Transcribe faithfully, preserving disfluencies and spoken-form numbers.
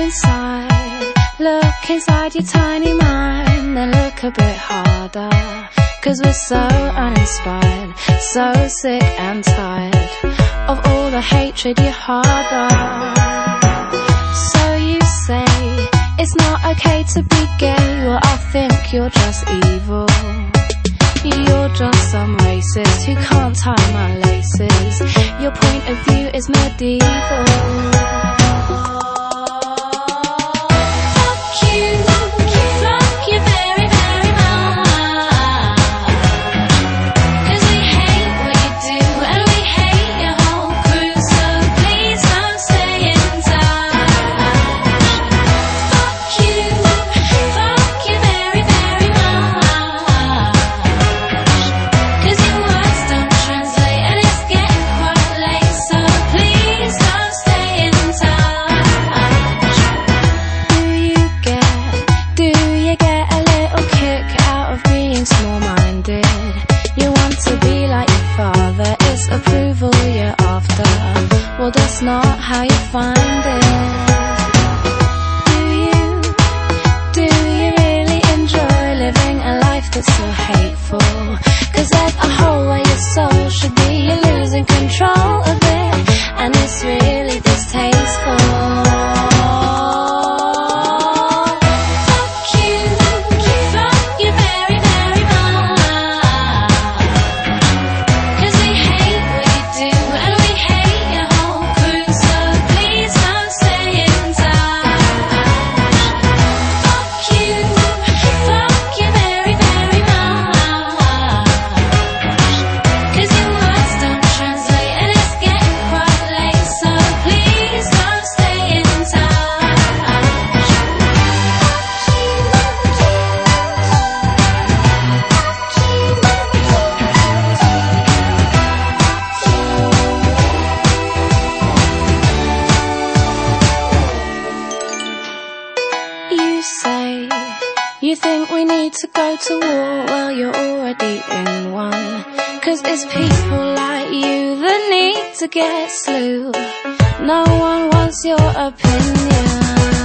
inside, look inside your tiny mind, then look a bit harder, 'cause we're so uninspired, so sick and tired of all the hatred you harbor. So you say it's not okay to be gay, well I think you're just evil. You're just some racist who can't tie my laces. Your point of view is medieval. Approval you're after, well that's not how you find it. Do you, do you really enjoy living a life that's so hateful? 'Cause there's a hole where your soul should be, you're losing control of it, and it's really distasteful. You say you think we need to go to war, well you're already in one, 'cause it's people like you that need to get slew. No one wants your opinion.